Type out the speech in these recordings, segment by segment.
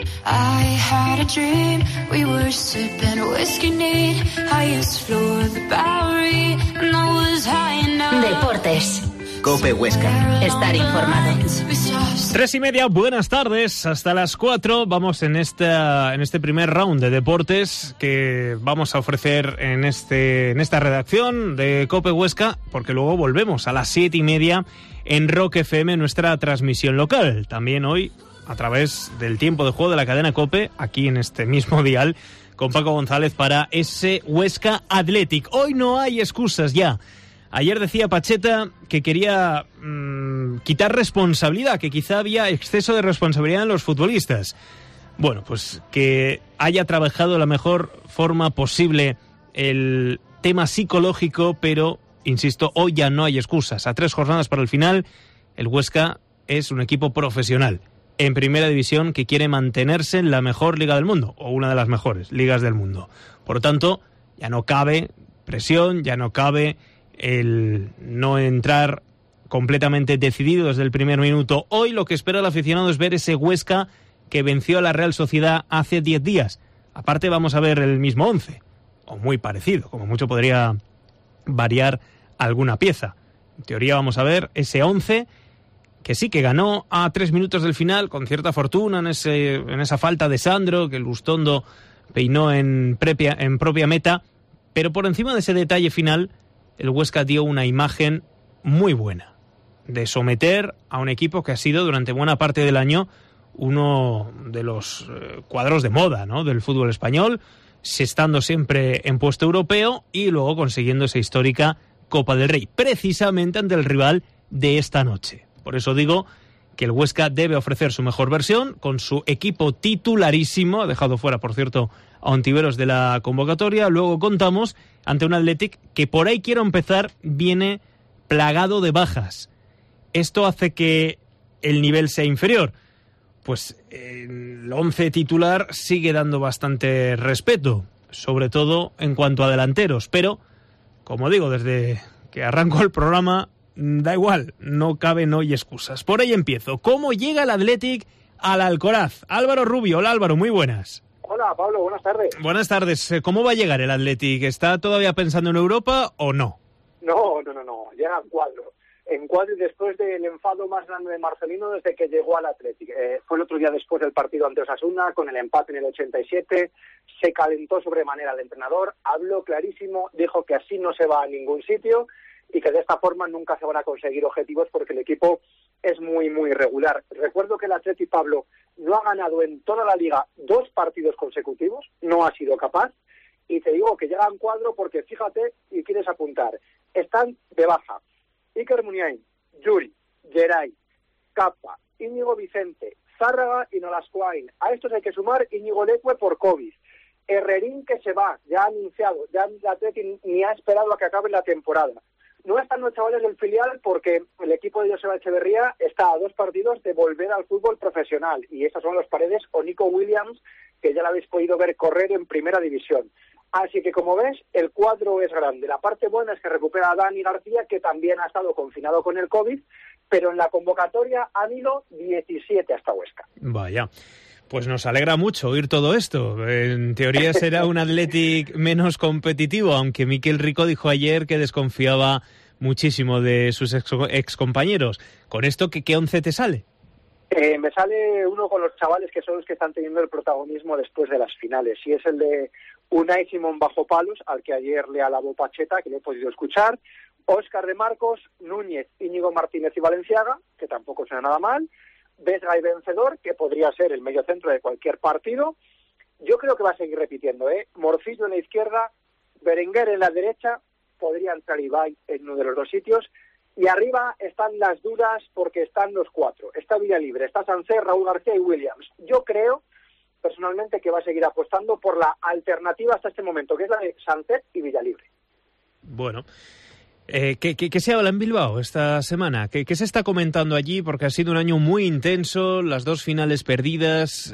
I had a dream, we were sipping whiskey neat, highest floor of the Bowery, and I was high enough. Deportes. COPE Huesca. Estar informado. 3:30, buenas tardes, hasta las 4 vamos en este primer round de deportes que vamos a ofrecer en esta redacción de COPE Huesca, porque luego volvemos a las 7:30 en Rock FM, nuestra transmisión local. También hoy a través del tiempo de juego de la cadena COPE, aquí en este mismo dial, con Paco González para ese Huesca Athletic. Hoy no hay excusas ya. Ayer decía Pacheta que quería quitar responsabilidad, que quizá había exceso de responsabilidad en los futbolistas. Bueno, pues que haya trabajado de la mejor forma posible el tema psicológico, pero, insisto, hoy ya no hay excusas. A 3 jornadas para el final, el Huesca es un equipo profesional en primera división que quiere mantenerse en la mejor liga del mundo, o una de las mejores ligas del mundo. Por lo tanto, ya no cabe presión, ya no cabe el no entrar completamente decidido desde el primer minuto. Hoy lo que espera el aficionado es ver ese Huesca que venció a la Real Sociedad hace 10 días. Aparte vamos a ver el mismo 11, o muy parecido, como mucho podría variar alguna pieza. En teoría vamos a ver ese 11 que sí, que ganó a 3 minutos del final con cierta fortuna en esa falta de Sandro, que el Lustondo peinó en propia meta, pero por encima de ese detalle final, el Huesca dio una imagen muy buena de someter a un equipo que ha sido durante buena parte del año uno de los cuadros de moda, ¿no?, del fútbol español, estando siempre en puesto europeo y luego consiguiendo esa histórica Copa del Rey, precisamente ante el rival de esta noche. Por eso digo que el Huesca debe ofrecer su mejor versión con su equipo titularísimo. Ha dejado fuera, por cierto, a Ontiveros de la convocatoria. Luego contamos ante un Athletic que, por ahí quiero empezar, viene plagado de bajas. ¿Esto hace que el nivel sea inferior? Pues el 11 titular sigue dando bastante respeto, sobre todo en cuanto a delanteros. Pero, como digo, desde que arrancó el programa, da igual, no cabe, no hay excusas. Por ahí empiezo. ¿Cómo llega el Athletic al Alcoraz? Álvaro Rubio. Hola, Álvaro, muy buenas. Hola, Pablo, buenas tardes. Buenas tardes. ¿Cómo va a llegar el Athletic? ¿Está todavía pensando en Europa o no? No. Llega en cuadro y después del enfado más grande de Marcelino desde que llegó al Athletic. Fue el otro día después del partido ante Osasuna, con el empate en el 87. Se calentó sobremanera el entrenador, habló clarísimo, dijo que así no se va a ningún sitio y que de esta forma nunca se van a conseguir objetivos porque el equipo es muy, muy irregular. Recuerdo que el Athletic, Pablo, no ha ganado en toda la liga 2 partidos consecutivos, no ha sido capaz, y te digo que llega en cuadro porque, fíjate, y quieres apuntar, están de baja Iker Muniain, Yuri, Geray, Capa, Íñigo Vicente, Zárraga y Nolascoain. A estos hay que sumar Íñigo Leque por COVID. Herrerín, que se va, ya ha anunciado, ya el Athletic ni ha esperado a que acabe la temporada. No están los chavales del filial porque el equipo de Joseba Echeverría está a 2 partidos de volver al fútbol profesional, y esas son los Paredes o Nico Williams, que ya lo habéis podido ver correr en primera división. Así que, como ves, el cuadro es grande. La parte buena es que recupera a Dani García, que también ha estado confinado con el COVID, pero en la convocatoria han ido 17 hasta Huesca. Vaya. Pues nos alegra mucho oír todo esto. En teoría será un Athletic menos competitivo, aunque Miquel Rico dijo ayer que desconfiaba muchísimo de sus excompañeros. ¿Con esto qué 11 te sale? Me sale uno con los chavales que son los que están teniendo el protagonismo después de las finales, y es el de Unai Simón bajo palos, al que ayer le alabó Pacheta, que lo he podido escuchar, Óscar de Marcos, Núñez, Íñigo Martínez y Valenciaga, que tampoco suena nada mal, Vesga y Vencedor, que podría ser el mediocentro de cualquier partido. Yo creo que va a seguir repitiendo, Morcillo en la izquierda, Berenguer en la derecha, podría entrar Ibai en uno de los 2 sitios, y arriba están las dudas porque están los 4. Está Villalibre, está Sancet, Raúl García y Williams. Yo creo, personalmente, que va a seguir apostando por la alternativa hasta este momento, que es la de Sancet y Villalibre. Bueno, ¿qué se habla en Bilbao esta semana? ¿Qué se está comentando allí? Porque ha sido un año muy intenso, las 2 finales perdidas,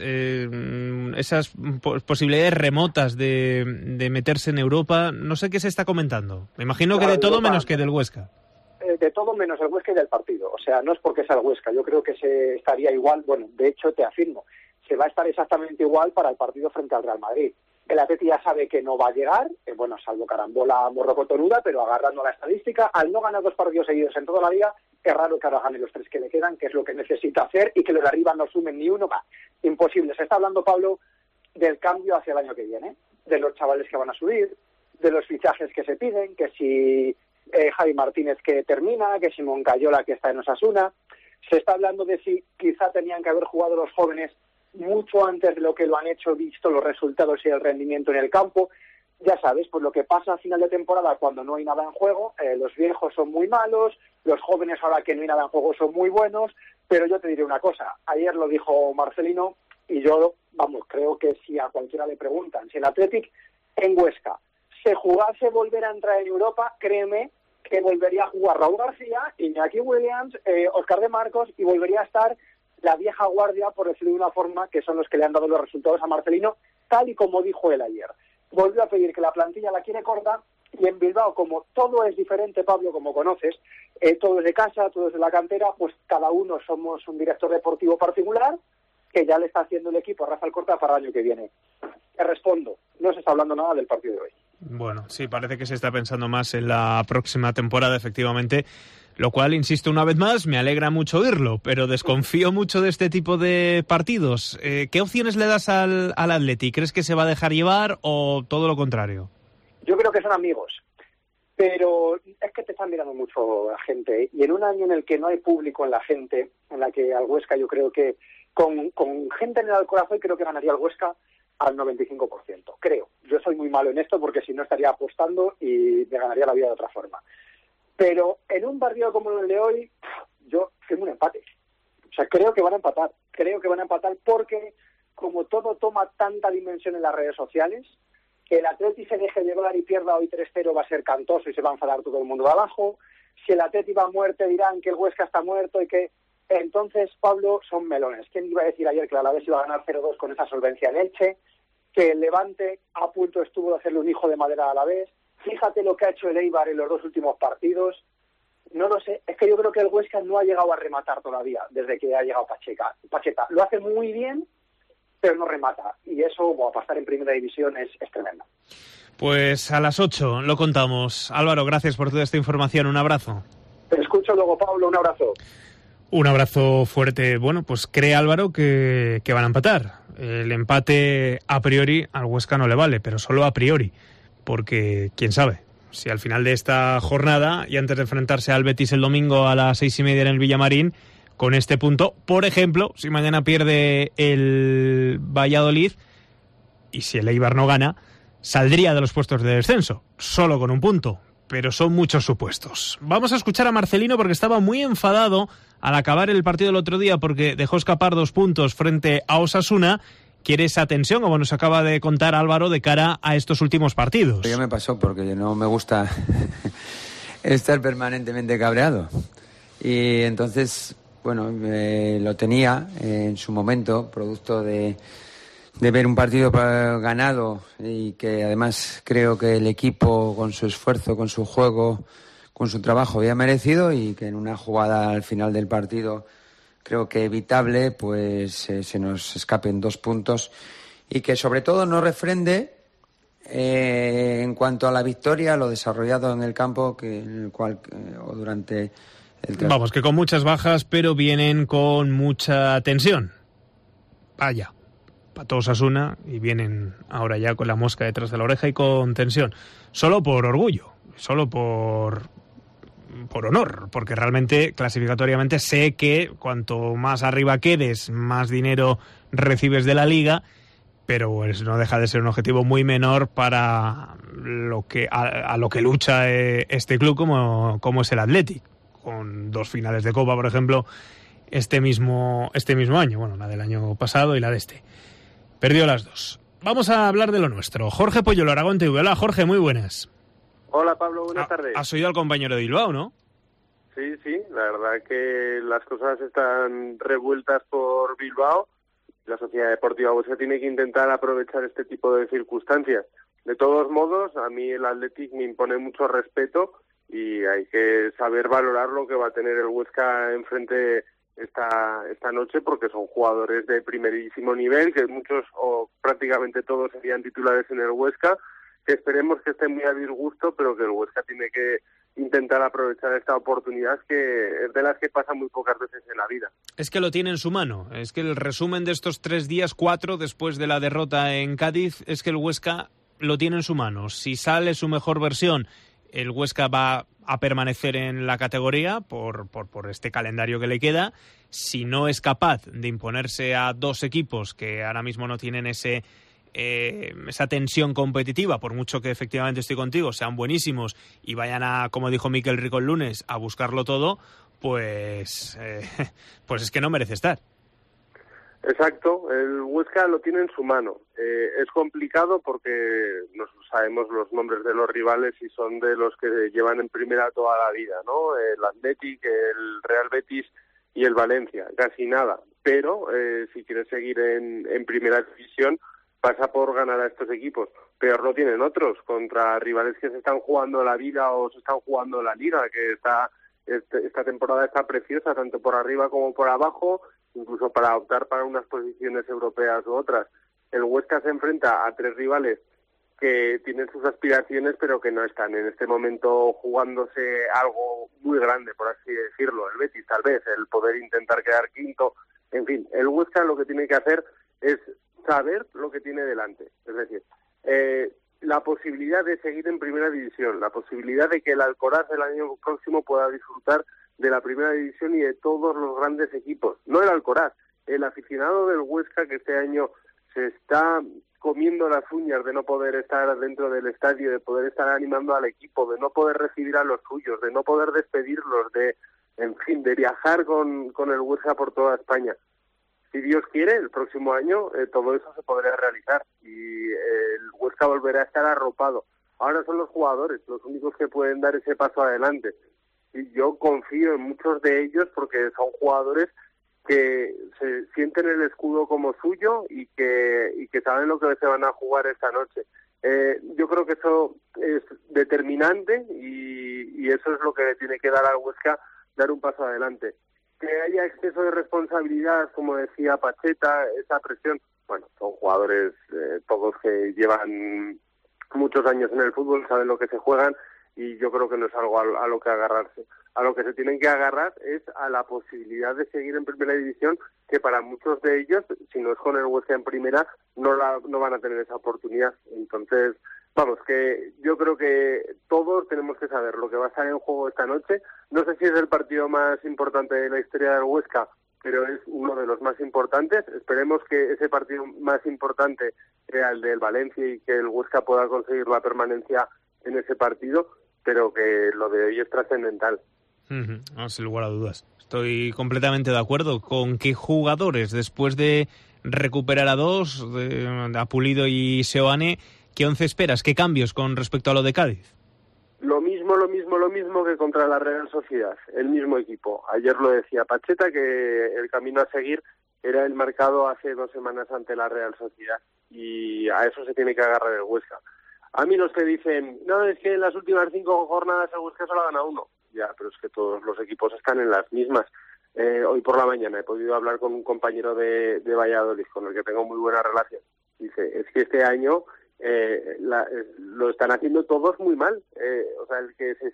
esas posibilidades remotas de meterse en Europa. No sé qué se está comentando. Me imagino que de todo menos que del Huesca. De todo menos el Huesca y del partido. O sea, no es porque sea el Huesca. Yo creo que se estaría igual. Bueno, de hecho, te afirmo, se va a estar exactamente igual para el partido frente al Real Madrid. El Atleti ya sabe que no va a llegar, bueno, salvo carambola morrocotonuda, pero agarrando la estadística, al no ganar 2 partidos seguidos en toda la liga, es raro que ahora gane los 3 que le quedan, que es lo que necesita hacer, y que los de arriba no sumen ni uno. Imposible. Se está hablando, Pablo, del cambio hacia el año que viene, de los chavales que van a subir, de los fichajes que se piden, que si Javi Martínez que termina, que si Moncayola que está en Osasuna. Se está hablando de si quizá tenían que haber jugado los jóvenes mucho antes de lo que lo han hecho, visto los resultados y el rendimiento en el campo. Ya sabes, pues lo que pasa a final de temporada cuando no hay nada en juego, los viejos son muy malos, los jóvenes ahora que no hay nada en juego son muy buenos, pero yo te diré una cosa, ayer lo dijo Marcelino y yo, creo que si a cualquiera le preguntan, si el Athletic en Huesca se jugase volver a entrar en Europa, créeme que volvería a jugar Raúl García, Iñaki Williams, Óscar de Marcos, y volvería a estar la vieja guardia, por decirlo de una forma, que son los que le han dado los resultados a Marcelino, tal y como dijo él ayer. Volvió a pedir que la plantilla la quiere corta, y en Bilbao, como todo es diferente, Pablo, como conoces, todo es de casa, todo es de la cantera, pues cada uno somos un director deportivo particular, que ya le está haciendo el equipo a Rafa Alcorta para el año que viene. Te respondo, no se está hablando nada del partido de hoy. Bueno, sí, parece que se está pensando más en la próxima temporada, efectivamente, lo cual, insisto una vez más, me alegra mucho oírlo, pero desconfío mucho de este tipo de partidos. ¿Qué opciones le das al Atleti? ¿Crees que se va a dejar llevar o todo lo contrario? Yo creo que son amigos, pero es que te están mirando mucho la gente, y en un año en el que no hay público en la gente, en la que al Huesca yo creo que con gente en el Alcoraz hoy creo que ganaría el Huesca al 95%, creo. Yo soy muy malo en esto porque si no estaría apostando y me ganaría la vida de otra forma. Pero en un partido como el de hoy, yo firmo un empate. O sea, creo que van a empatar. Creo que van a empatar porque, como todo toma tanta dimensión en las redes sociales, que el Atleti se deje llevar y pierda hoy 3-0 va a ser cantoso y se va a enfadar todo el mundo de abajo. Si el Atleti va a muerte dirán que el Huesca está muerto y que... Entonces, Pablo, son melones. ¿Quién iba a decir ayer que el Alavés iba a ganar 0-2 con esa solvencia en Elche? Que el Levante a punto estuvo de hacerle un hijo de madera a la vez. Fíjate lo que ha hecho el Eibar en los 2 últimos partidos. No lo sé, es que yo creo que el Huesca no ha llegado a rematar todavía desde que ha llegado Pacheta. Lo hace muy bien, pero no remata. Y eso, para estar en primera división, es tremendo. Pues a las 8 lo contamos. Álvaro, gracias por toda esta información. Un abrazo. Te escucho luego, Pablo. Un abrazo. Un abrazo fuerte. Bueno, pues cree Álvaro que van a empatar. El empate a priori al Huesca no le vale, pero solo a priori, porque quién sabe si al final de esta jornada y antes de enfrentarse al Betis el domingo a las 6:30 en el Villamarín, con este punto, por ejemplo, si mañana pierde el Valladolid y si el Eibar no gana, saldría de los puestos de descenso, solo con un punto. Pero son muchos supuestos. Vamos a escuchar a Marcelino porque estaba muy enfadado al acabar el partido del otro día porque dejó escapar 2 puntos frente a Osasuna. Quiere esa tensión, como nos acaba de contar Álvaro, de cara a estos últimos partidos. Ya me pasó porque no me gusta estar permanentemente cabreado. Y entonces, bueno, lo tenía en su momento, producto de ver un partido ganado y que además creo que el equipo con su esfuerzo, con su juego, con su trabajo había merecido, y que en una jugada al final del partido creo que evitable pues se nos escapen 2 puntos y que sobre todo no refrende en cuanto a la victoria lo desarrollado en el campo en el cual o durante el Vamos, que con muchas bajas pero vienen con mucha tensión. Vaya. Pató Osasuna y vienen ahora ya con la mosca detrás de la oreja y con tensión. Solo por orgullo, solo por honor, porque realmente clasificatoriamente sé que cuanto más arriba quedes, más dinero recibes de la Liga, pero pues no deja de ser un objetivo muy menor para lo que a lo que lucha este club como es el Athletic, con 2 finales de Copa, por ejemplo, este mismo año, bueno, la del año pasado y la de este. Perdió las 2. Vamos a hablar de lo nuestro. Jorge Poyolo, Aragón TV. Hola, Jorge, muy buenas. Hola, Pablo, buenas tardes. Has oído al compañero de Bilbao, ¿no? Sí, la verdad que las cosas están revueltas por Bilbao. La Sociedad Deportiva Huesca tiene que intentar aprovechar este tipo de circunstancias. De todos modos, a mí el Athletic me impone mucho respeto y hay que saber valorar lo que va a tener el Huesca enfrente esta noche, porque son jugadores de primerísimo nivel, que muchos o prácticamente todos serían titulares en el Huesca, que esperemos que estén muy a disgusto, pero que el Huesca tiene que intentar aprovechar esta oportunidad, que es de las que pasa muy pocas veces en la vida. Es que lo tiene en su mano. Es que el resumen de estos 3 días, 4 después de la derrota en Cádiz, es que el Huesca lo tiene en su mano. Si sale su mejor versión, el Huesca va a permanecer en la categoría por este calendario que le queda. Si no es capaz de imponerse a 2 equipos que ahora mismo no tienen esa tensión competitiva, por mucho que efectivamente estoy contigo, sean buenísimos y vayan a, como dijo Miquel Rico el lunes, a buscarlo todo, pues es que no merece estar. Exacto, el Huesca lo tiene en su mano. Es complicado porque no sabemos los nombres de los rivales y son de los que llevan en primera toda la vida, ¿no? El Athletic, el Real Betis y el Valencia, casi nada. Pero si quieres seguir en primera división, pasa por ganar a estos equipos. Peor lo tienen otros, contra rivales que se están jugando la vida o se están jugando la liga, que esta temporada está preciosa, tanto por arriba como por abajo, incluso para optar para unas posiciones europeas u otras. El Huesca se enfrenta a 3 rivales que tienen sus aspiraciones, pero que no están en este momento jugándose algo muy grande, por así decirlo. El Betis, tal vez, el poder intentar quedar quinto. En fin, el Huesca lo que tiene que hacer es saber lo que tiene delante. Es decir, la posibilidad de seguir en primera división, la posibilidad de que el Alcoraz el año próximo pueda disfrutar de la primera división y de todos los grandes equipos. No el Alcoraz, el aficionado del Huesca, que este año se está comiendo las uñas de no poder estar dentro del estadio, de poder estar animando al equipo, de no poder recibir a los suyos, de no poder despedirlos, en fin, de viajar con el Huesca por toda España. Si Dios quiere, el próximo año todo eso se podrá realizar y el Huesca volverá a estar arropado. Ahora son los jugadores los únicos que pueden dar ese paso adelante. Y yo confío en muchos de ellos porque son jugadores que se sienten el escudo como suyo y que saben lo que se van a jugar esta noche. Yo creo que eso es determinante y eso es lo que le tiene que dar al Huesca, dar un paso adelante. Que haya exceso de responsabilidad, como decía Pacheta, esa presión, bueno, son jugadores todos que llevan muchos años en el fútbol, saben lo que se juegan y yo creo que no es algo a lo que agarrarse. A lo que se tienen que agarrar es a la posibilidad de seguir en primera división, que para muchos de ellos, si no es con el Huesca en primera, no van a tener esa oportunidad. Entonces, vamos, que yo creo que todos tenemos que saber lo que va a estar en juego esta noche. No sé si es el partido más importante de la historia del Huesca, pero es uno de los más importantes. Esperemos que ese partido más importante sea el del Valencia y que el Huesca pueda conseguir la permanencia en ese partido, pero que lo de hoy es trascendental. No, sin lugar a dudas. Estoy completamente de acuerdo. ¿Con qué jugadores, después de recuperar a 2, a Pulido y Seoane, qué 11 esperas? ¿Qué cambios con respecto a lo de Cádiz? Lo mismo que contra la Real Sociedad, el mismo equipo. Ayer lo decía Pacheta, que el camino a seguir era el marcado hace 2 semanas ante la Real Sociedad, y a eso se tiene que agarrar el Huesca. A mí los que dicen, no, es que en las últimas 5 jornadas el Huesca solo ha ganado 1. Ya, pero es que todos los equipos están en las mismas. Hoy por la mañana he podido hablar con un compañero de Valladolid, con el que tengo muy buena relación. Dice, es que este año lo están haciendo todos muy mal. O sea, el que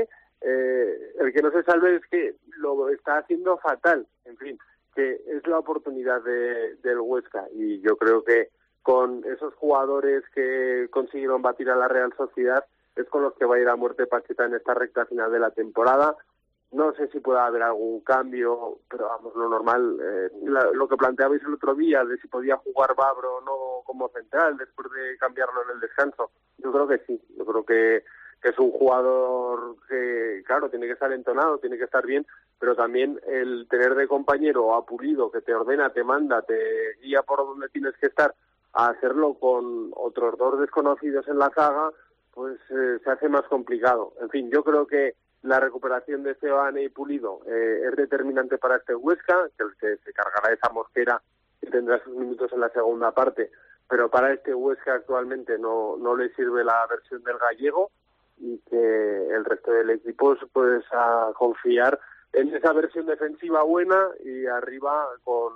no se salve es que lo está haciendo fatal. En fin, que es la oportunidad del Huesca. Y yo creo que con esos jugadores que consiguieron batir a la Real Sociedad, es con los que va a ir a muerte Pacheta en esta recta final de la temporada. No sé si pueda haber algún cambio, pero vamos, lo normal, lo que planteabais el otro día, de si podía jugar Babro o no como central después de cambiarlo en el descanso. Yo creo que sí, yo creo que es un jugador que, claro, tiene que estar entonado, tiene que estar bien, pero también el tener de compañero a Pulido, que te ordena, te manda, te guía por donde tienes que estar, a hacerlo con otros 2 desconocidos en la zaga, pues se hace más complicado. En fin, yo creo que la recuperación de Seoane y Pulido es determinante para este Huesca, que se cargará esa Mosquera y tendrá sus minutos en la segunda parte, pero para este Huesca actualmente no le sirve la versión del gallego, y que el resto del equipo pues a confiar en esa versión defensiva buena, y arriba con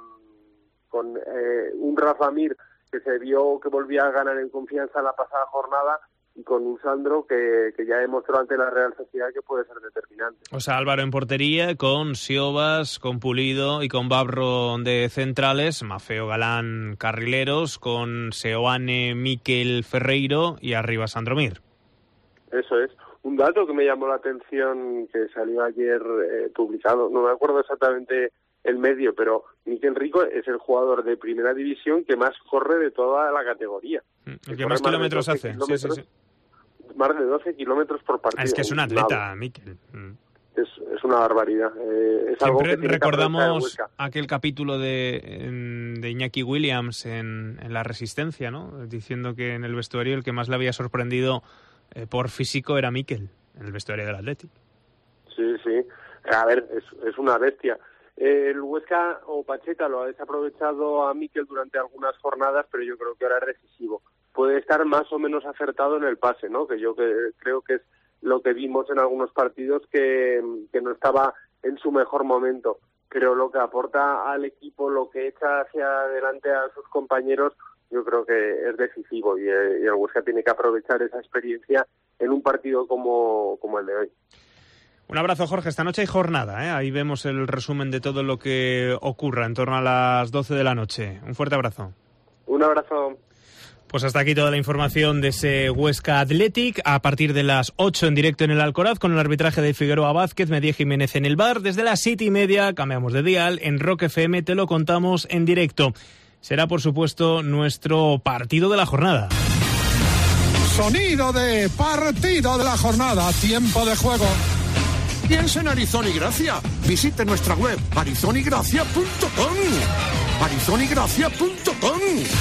un Rafa Mir que se vio que volvía a ganar en confianza la pasada jornada, y con un Sandro que ya demostró ante la Real Sociedad que puede ser determinante. O sea, Álvaro en portería, con Siobas, con Pulido y con Babro de centrales, Mafeo Galán carrileros, con Seoane, Miquel Ferreiro y arriba Sandro Mir. Eso es. Un dato que me llamó la atención, que salió ayer publicado, no me acuerdo exactamente el medio, pero Miquel Rico es el jugador de primera división que más corre de toda la categoría. El que más kilómetros hace. Sí. Más de 12 kilómetros por partido. Es que es un atleta, Miquel. Es una barbaridad. Es algo que recordamos aquel capítulo de Iñaki Williams en La Resistencia, ¿no? Diciendo que en el vestuario el que más le había sorprendido por físico era Miquel, en el vestuario del Athletic. Sí. A ver, es una bestia. El Huesca o Pacheta lo ha desaprovechado a Miquel durante algunas jornadas, pero yo creo que ahora es decisivo. Puede estar más o menos acertado en el pase, ¿no? Que yo creo que es lo que vimos en algunos partidos que no estaba en su mejor momento. Pero lo que aporta al equipo, lo que echa hacia adelante a sus compañeros, yo creo que es decisivo, y el Huesca tiene que aprovechar esa experiencia en un partido como el de hoy. Un abrazo, Jorge. Esta noche hay jornada, ¿eh? Ahí vemos el resumen de todo lo que ocurra en torno a las 12 de la noche. Un fuerte abrazo. Un abrazo. Pues hasta aquí toda la información de ese Huesca Athletic. A partir de las 8 en directo en el Alcoraz, con el arbitraje de Figueroa Vázquez, Medía Jiménez en el bar. Desde las 7:30 cambiamos de dial. En Rock FM te lo contamos en directo. Será, por supuesto, nuestro partido de la jornada. Sonido de partido de la jornada. Tiempo de juego. Piensa en Arizona y Gracia. Visite nuestra web arizonigracia.com. arizonigracia.com.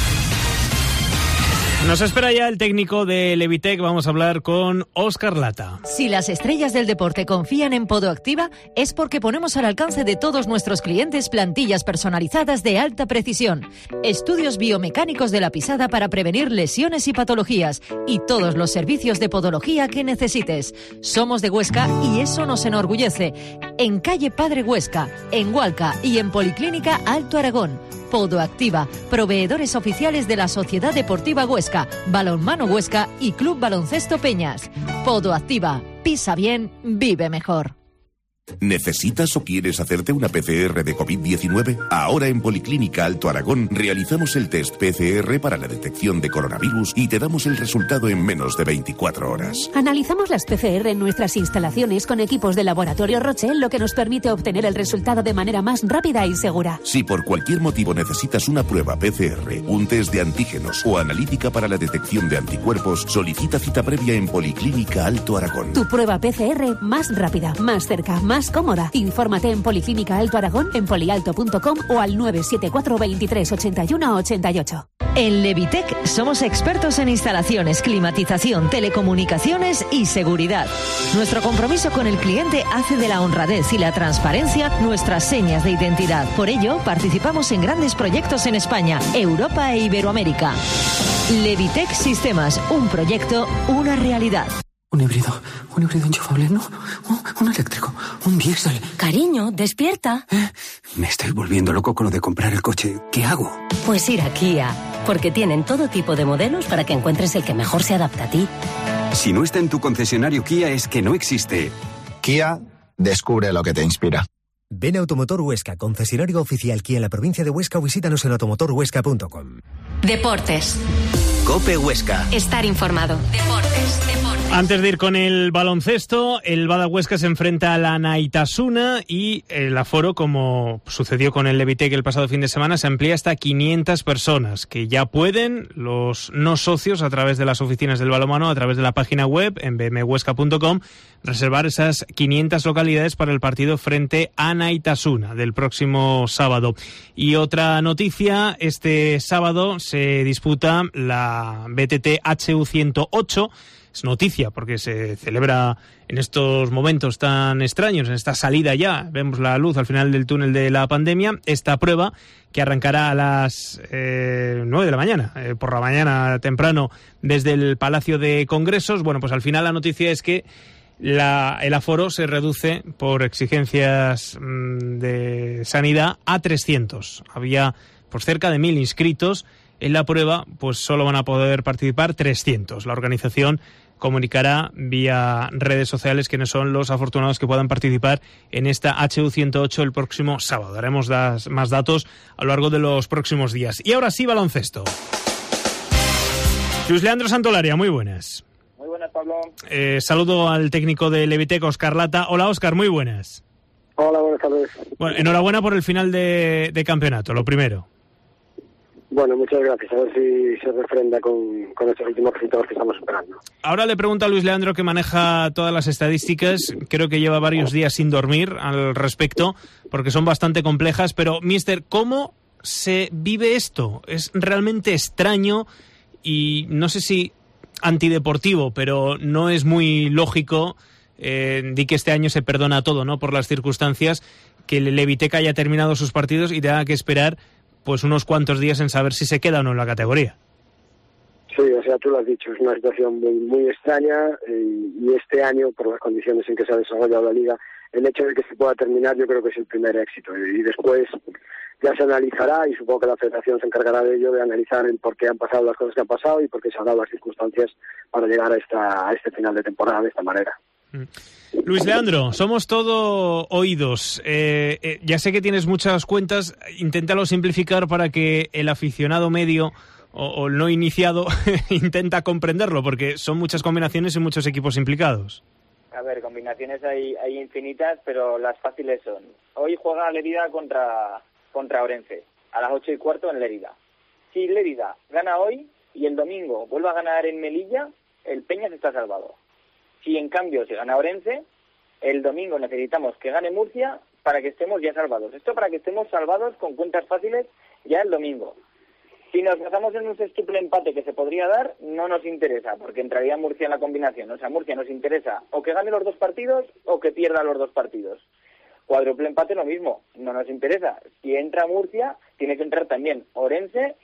Nos espera ya el técnico de Levitec. Vamos a hablar con Óscar Lata. Si las estrellas del deporte confían en Podoactiva, es porque ponemos al alcance de todos nuestros clientes plantillas personalizadas de alta precisión, estudios biomecánicos de la pisada para prevenir lesiones y patologías, y todos los servicios de podología que necesites. Somos de Huesca y eso nos enorgullece. En calle Padre Huesca, en Hualca y en Policlínica Alto Aragón. Podoactiva, proveedores oficiales de la Sociedad Deportiva Huesca, Balonmano Huesca y Club Baloncesto Peñas. Podoactiva, pisa bien, vive mejor. ¿Necesitas o quieres hacerte una PCR de COVID-19? Ahora en Policlínica Alto Aragón realizamos el test PCR para la detección de coronavirus y te damos el resultado en menos de 24 horas. Analizamos las PCR en nuestras instalaciones con equipos de Laboratorio Roche, lo que nos permite obtener el resultado de manera más rápida y segura. Si por cualquier motivo necesitas una prueba PCR, un test de antígenos o analítica para la detección de anticuerpos, solicita cita previa en Policlínica Alto Aragón. Tu prueba PCR más rápida, más cerca, más cómoda. Infórmate en Policlínica Alto Aragón, en polialto.com o al 974 23 81 88. En Levitec somos expertos en instalaciones, climatización, telecomunicaciones y seguridad. Nuestro compromiso con el cliente hace de la honradez y la transparencia nuestras señas de identidad. Por ello, participamos en grandes proyectos en España, Europa e Iberoamérica. Levitec Sistemas, un proyecto, una realidad. Un híbrido enchufable, ¿no? Un eléctrico, un diésel. Cariño, despierta. Me estoy volviendo loco con lo de comprar el coche. ¿Qué hago? Pues ir a Kia, porque tienen todo tipo de modelos para que encuentres el que mejor se adapta a ti. Si no está en tu concesionario Kia, es que no existe. Kia, descubre lo que te inspira. Ven a Automotor Huesca, concesionario oficial Kia en la provincia de Huesca, o visítanos en automotorhuesca.com. Deportes. COPE Huesca. Estar informado. Deportes. Antes de ir con el baloncesto, el Bada Huesca se enfrenta a la Naitasuna y el aforo, como sucedió con el Levitec el pasado fin de semana, se amplía hasta 500 personas, que ya pueden los no socios, a través de las oficinas del balonmano, a través de la página web en bmhuesca.com, reservar esas 500 localidades para el partido frente a Naitasuna del próximo sábado. Y otra noticia, este sábado se disputa la BTT HU 108. Es noticia porque se celebra en estos momentos tan extraños, en esta salida ya, vemos la luz al final del túnel de la pandemia, esta prueba que arrancará a las 9 de la mañana, por la mañana temprano, desde el Palacio de Congresos. Bueno, pues al final la noticia es que el aforo se reduce por exigencias de sanidad a 300. Había pues cerca de 1.000 inscritos. En la prueba pues solo van a poder participar 300. La organización comunicará vía redes sociales quiénes son los afortunados que puedan participar en esta HU108 el próximo sábado. Daremos más datos a lo largo de los próximos días. Y ahora sí, baloncesto. Luis Leandro Santolaria, muy buenas. Muy buenas, Pablo. Saludo al técnico de Levitec, Óscar Lata. Hola, Óscar, muy buenas. Hola, buenas tardes. Bueno, enhorabuena por el final de campeonato, lo primero. Bueno, muchas gracias. A ver si se refrenda con estos últimos resultados que estamos esperando. Ahora le pregunto a Luis Leandro, que maneja todas las estadísticas. Creo que lleva varios días sin dormir al respecto, porque son bastante complejas. Pero, mister, ¿cómo se vive esto? Es realmente extraño y no sé si antideportivo, pero no es muy lógico. Di que este año se perdona todo, ¿no? Por las circunstancias, que el Levitec haya terminado sus partidos y tenga que esperar pues unos cuantos días en saber si se queda o no en la categoría. Sí, o sea, tú lo has dicho, es una situación muy, muy extraña y este año, por las condiciones en que se ha desarrollado la liga, el hecho de que se pueda terminar yo creo que es el primer éxito y después ya se analizará y supongo que la federación se encargará de ello, de analizar el por qué han pasado las cosas que han pasado y por qué se han dado las circunstancias para llegar a este final de temporada de esta manera. Luis Leandro, somos todo oídos. Ya sé que tienes muchas cuentas, inténtalo simplificar para que el aficionado medio o el no iniciado intenta comprenderlo, porque son muchas combinaciones y muchos equipos implicados. A ver, combinaciones hay infinitas, pero las fáciles son: hoy juega Lérida contra Orense, a las 8:15 en Lérida. Si Lérida gana hoy y el domingo vuelve a ganar en Melilla, el Peñas está salvado. Si en cambio se gana Orense, el domingo necesitamos que gane Murcia para que estemos ya salvados. Esto para que estemos salvados con cuentas fáciles ya el domingo. Si nos basamos en un sextuple empate que se podría dar, no nos interesa, porque entraría Murcia en la combinación. O sea, Murcia nos interesa o que gane los dos partidos o que pierda los dos partidos. Cuádruple empate lo mismo, no nos interesa. Si entra Murcia, tiene que entrar también Orense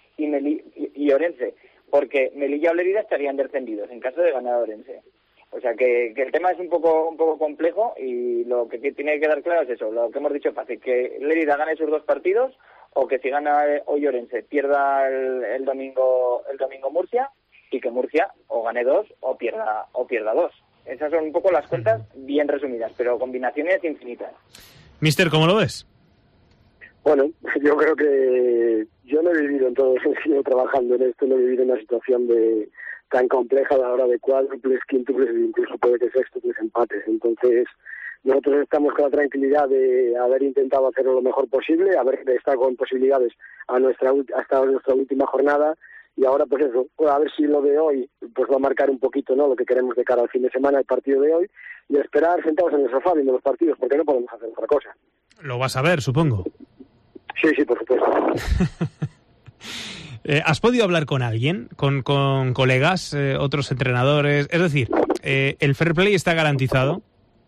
y Orense, porque Melilla o Lérida estarían descendidos en caso de ganar Orense. O sea que el tema es un poco complejo y lo que tiene que quedar claro es eso, lo que hemos dicho fácil, que Lérida gane sus dos partidos o que si gana hoy Orense pierda el domingo Murcia y que Murcia o gane dos o pierda dos. Esas son un poco las cuentas bien resumidas, pero combinaciones infinitas. Mister, ¿cómo lo ves? Bueno, yo creo que yo no he vivido en todo el sentido trabajando en esto, no he vivido en una situación tan compleja a la hora de cuádruples, quíntuples e incluso puede que sextuples empates. Entonces, nosotros estamos con la tranquilidad de haber intentado hacerlo lo mejor posible, haber estado con posibilidades hasta nuestra última jornada y ahora pues eso, a ver si lo de hoy pues va a marcar un poquito, ¿no?, lo que queremos de cara al fin de semana, el partido de hoy, y esperar sentados en el sofá viendo los partidos, porque no podemos hacer otra cosa. Lo vas a ver, supongo. Sí, por supuesto. ¿Has podido hablar con alguien, con colegas, otros entrenadores? Es decir, ¿el fair play está garantizado?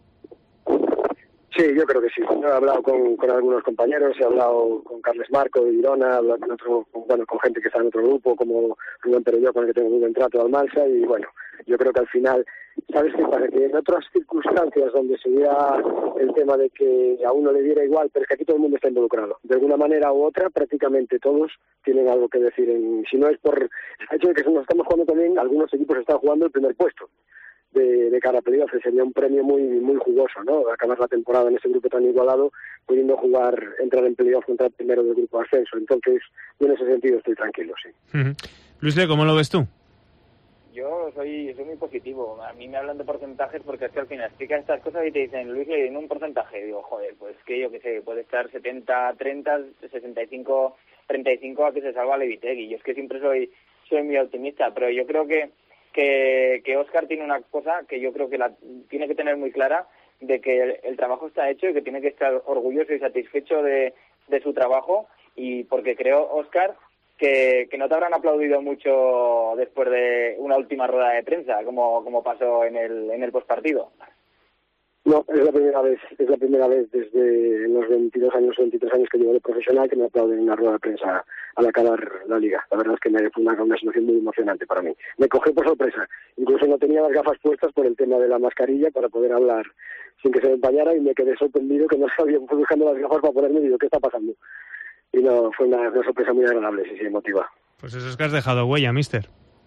Sí, yo creo que sí. He hablado con algunos compañeros, he hablado con Carles Marco de Girona, he hablado con gente que está en otro grupo, como Rubén Perelló, con el que tengo muy buen trato de Almansa, y bueno, yo creo que al final, ¿sabes qué pasa? Que en otras circunstancias donde se diera el tema de que a uno le diera igual, pero es que aquí todo el mundo está involucrado. De alguna manera u otra, prácticamente todos tienen algo que decir. Si no es por el hecho de que nos estamos jugando también, algunos equipos están jugando el primer puesto de cara a playoff, sería un premio muy muy jugoso, ¿no? Acabar la temporada en ese grupo tan igualado, pudiendo entrar en playoff contra el primero del grupo de ascenso. Entonces, yo en ese sentido estoy tranquilo, sí. Luis Le, ¿cómo lo ves tú? Yo soy muy positivo. A mí me hablan de porcentajes porque es que al final explicas estas cosas y te dicen, Luis, le en un porcentaje. Digo, joder, pues que yo qué sé, puede estar 70-30, 65-35 a que se salva Levitec. Y yo es que siempre soy muy optimista, pero yo creo que Óscar tiene una cosa que yo creo que la tiene que tener muy clara, de que el trabajo está hecho y que tiene que estar orgulloso y satisfecho de su trabajo, y porque creo, Óscar, que no te habrán aplaudido mucho después de una última rueda de prensa, como pasó en el postpartido. No, es la primera vez desde los 22 años o 23 años que llevo de profesional que me aplauden en una rueda de prensa al acabar la liga. La verdad es que fue una situación muy emocionante para mí. Me cogió por sorpresa. Incluso no tenía las gafas puestas por el tema de la mascarilla para poder hablar sin que se me empañara y me quedé sorprendido que no sabía, fui buscando las gafas para ponerme y digo, ¿qué está pasando? Y no, fue una sorpresa muy agradable, sí, emotiva. Pues eso es que has dejado huella, mister.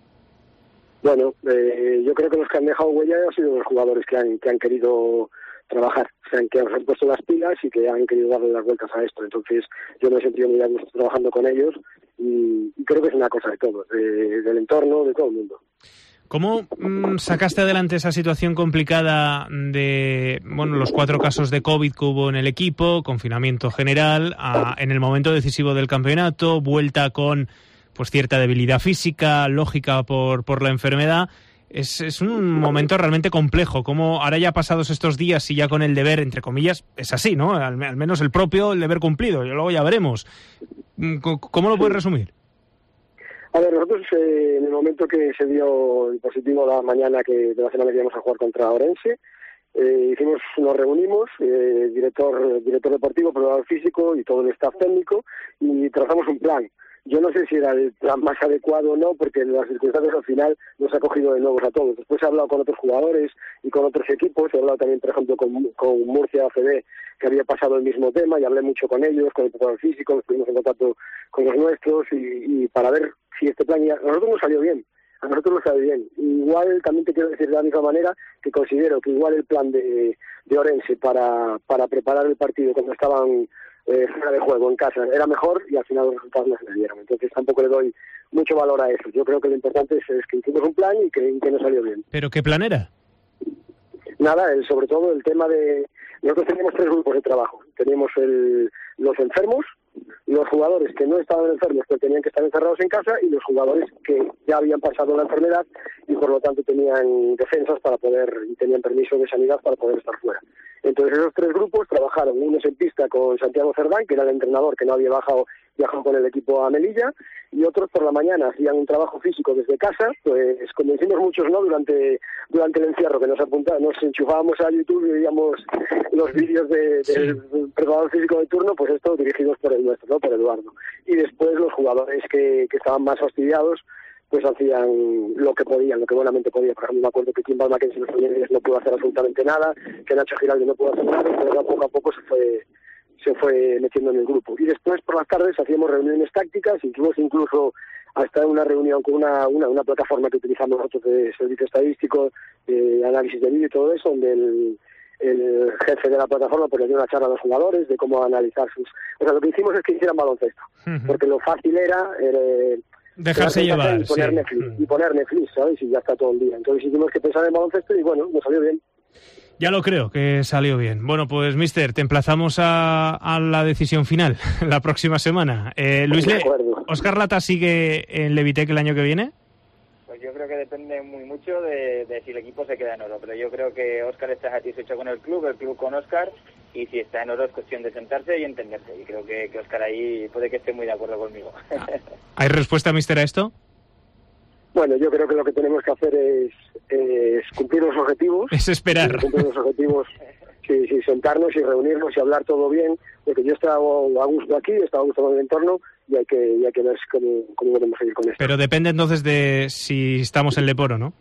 Bueno, yo creo que los que han dejado huella han sido los jugadores que han querido trabajar, que se han puesto las pilas y que han querido darle las vueltas a esto. Entonces yo me he sentido muy a gusto trabajando con ellos y creo que es una cosa de todos, del entorno, de todo el mundo. ¿Cómo sacaste adelante esa situación complicada de los 4 casos de COVID que hubo en el equipo, confinamiento general, en el momento decisivo del campeonato, vuelta con pues cierta debilidad física, lógica por la enfermedad? Es un momento realmente complejo. Como ahora ya pasados estos días y ya con el deber, entre comillas, es así, ¿no? Al menos el deber cumplido, y luego ya veremos. ¿Cómo lo puedes resumir? A ver, nosotros en el momento que se dio el positivo la mañana de la semana que íbamos a jugar contra Orense, nos reunimos, director deportivo, preparador físico y todo el staff técnico, y trazamos un plan. Yo no sé si era el plan más adecuado o no, porque en las circunstancias al final nos ha cogido de nuevos a todos. Después he hablado con otros jugadores y con otros equipos, he hablado también, por ejemplo, con Murcia ACB, que había pasado el mismo tema, y hablé mucho con ellos, con el preparador físico, estuvimos en contacto con los nuestros, y para ver si este plan a nosotros nos salió bien. A nosotros nos salió bien. Igual también te quiero decir de la misma manera que considero que igual el plan de Orense para preparar el partido cuando estaban fuera de juego en casa era mejor y al final los resultados no se le dieron. Entonces tampoco le doy mucho valor a eso. Yo creo que lo importante es que hicimos un plan y que nos salió bien. ¿Pero qué plan era? Nada, sobre todo el tema de... Nosotros teníamos 3 grupos de trabajo. Teníamos los enfermos, los jugadores que no estaban enfermos pero tenían que estar encerrados en casa, y los jugadores que ya habían pasado la enfermedad y por lo tanto tenían defensas y tenían permiso de sanidad para poder estar fuera. Entonces esos 3 grupos trabajaron, unos en pista con Santiago Cerdán, que era el entrenador que no había viajado con el equipo a Melilla, y otros por la mañana hacían un trabajo físico desde casa, pues como hicimos muchos, ¿no? Durante el encierro, que nos enchufábamos a YouTube y veíamos los vídeos del preparador físico de turno, pues esto dirigidos por el nuestro, ¿no? Por Eduardo. Y después los jugadores que estaban más fastidiados, pues hacían lo que podían, lo que buenamente podían. Por ejemplo, me acuerdo que Kim Balmaquense no pudo hacer absolutamente nada, que Nacho Giraldi no pudo hacer nada, pero poco a poco se fue metiendo en el grupo. Y después por las tardes hacíamos reuniones tácticas, incluso hasta una reunión con una plataforma que utilizamos nosotros de servicio estadístico, análisis de vídeo y todo eso, donde el jefe de la plataforma pues le dio una charla a los jugadores de cómo analizar sus... O sea, lo que hicimos es que hicieran baloncesto, porque lo fácil era dejarse llevar, y poner Netflix, ¿sabes? Y ya está todo el día. Entonces hicimos que pensar en baloncesto y bueno, nos salió bien. Ya lo creo, que salió bien. Bueno, pues, mister, te emplazamos a la decisión final la próxima semana. Luis ¿Óscar Lata sigue en Levitec el año que viene? Pues yo creo que depende mucho de si el equipo se queda en oro, pero yo creo que Óscar está satisfecho con el club con Óscar, y si está en oro es cuestión de sentarse y entenderse, y creo que Óscar ahí puede que esté muy de acuerdo conmigo. ¿Hay respuesta, mister, a esto? Bueno, yo creo que lo que tenemos que hacer es cumplir los objetivos. Es esperar. Cumplir los objetivos, sí, sentarnos y reunirnos y hablar todo bien, porque yo he estado a gusto aquí, he estado a gusto con el entorno, y hay que ver cómo podemos seguir con esto. Pero depende entonces de si estamos en Leporo, ¿no?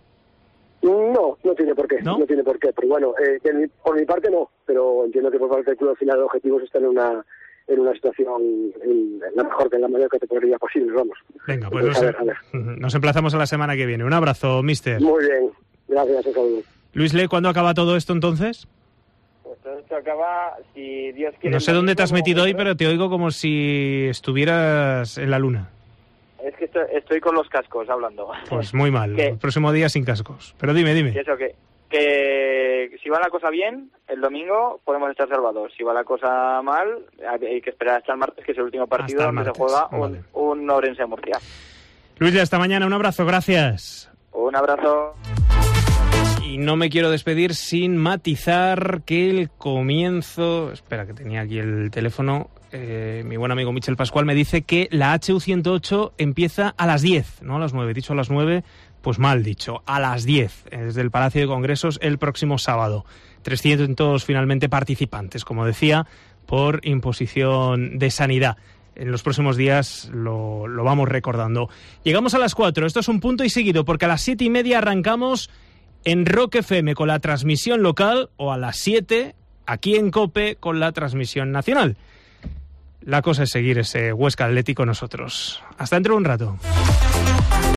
No tiene por qué, ¿no? No tiene por qué, pero bueno, por mi parte no, pero entiendo que por parte del club al final el objetivo es estar en una situación en la mayor categoría posible, vamos. Venga, pues a ver. Nos emplazamos a la semana que viene. Un abrazo, mister. Muy bien, gracias, un saludo. Luis Le, ¿cuándo acaba todo esto entonces? Pues todo esto acaba, si Dios quiere... No sé dónde te has metido hoy, pero te oigo como si estuvieras en la luna. Es que estoy con los cascos hablando. Pues muy mal, el próximo día sin cascos. Pero dime. Y eso que si va la cosa bien, el domingo podemos estar salvados. Si va la cosa mal, hay que esperar hasta el martes, que es el último partido donde se juega un Orense-Murcia. Luis, hasta mañana. Un abrazo, gracias. Un abrazo. Y no me quiero despedir sin matizar que el comienzo... Espera, que tenía aquí el teléfono... mi buen amigo Michel Pascual me dice que la HU108 empieza a las 10, no a las 9. Dicho a las 9, pues mal dicho, a las 10, desde el Palacio de Congresos el próximo sábado. 300 finalmente participantes, como decía, por imposición de sanidad. En los próximos días lo vamos recordando. Llegamos a las 4, esto es un punto y seguido, porque a las 7:30 arrancamos en Rock FM con la transmisión local, o a las 7 aquí en COPE con la transmisión nacional. La cosa es seguir ese Huesca Atlético nosotros. Hasta dentro de un rato.